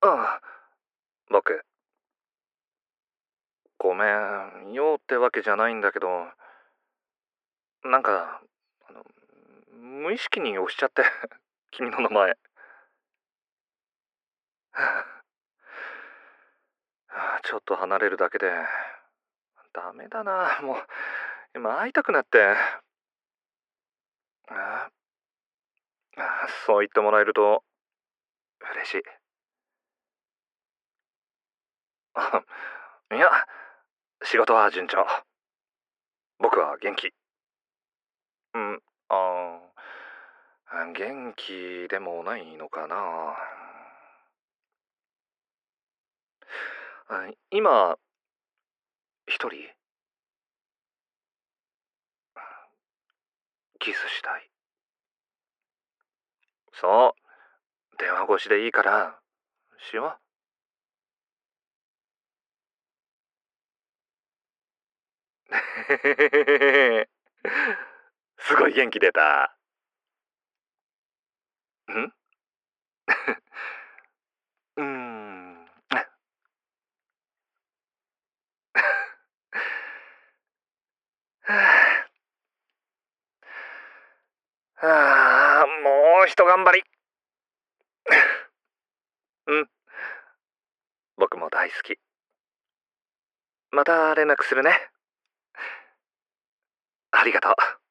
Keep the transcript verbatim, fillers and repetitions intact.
ああ、僕、ごめん、用ってわけじゃないんだけど、なんか、あの、無意識に押しちゃって、君の名前。はあちょっと離れるだけで、ダメだな、もう、今会いたくなって。ああそう言ってもらえると嬉しい。あいや、仕事は順調。僕は元気。うん、ああ、元気でもないのかな。あ今、一人キスしたい。そう、電話越しでいいから、しよう。すごい元気出た。んうーん。はあ、もうひと頑張り。うん、僕も大好き。また連絡するね。ありがとう。